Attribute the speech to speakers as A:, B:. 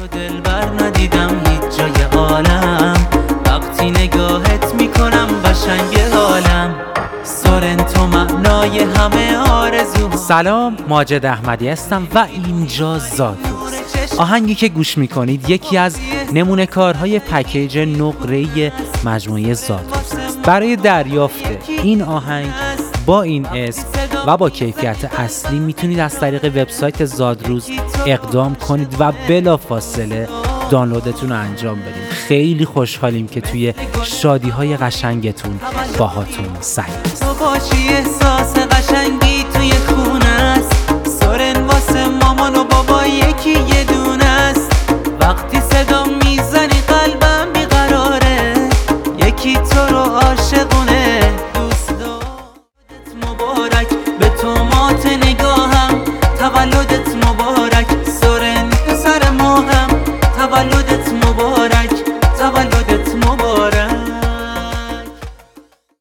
A: تو دلبر ندیدم هیچ جای عالم، وقتی نگاهت میکنم قشنگ حالم. سورنتو معنای همه آرزو.
B: سلام، ماجد احمدی هستم و اینجا زادروز. آهنگی که گوش میکنید یکی از نمونه کارهای پکیج نقره‌ای مجموعه زادروز است. برای دریافت این آهنگ با این اسم و با کیفیت اصلی میتونید از طریق وبسایت زادروز اقدام کنید و بلافاصله دانلودتون رو انجام بدید. خیلی خوشحالیم که توی شادی‌های قشنگتون باهاتون سعی است.
A: تو باشی احساس قشنگی توی خونه است. سورن واسه مامان و بابا یکی یه دونه است. وقتی صدا میزنی قلبم بیقراره، یکی تو رو عاشقونه. دوست دارت مبارک به تومات نگاهم، تولدت مبارک. سورن پسر ماهم، تولدت مبارک.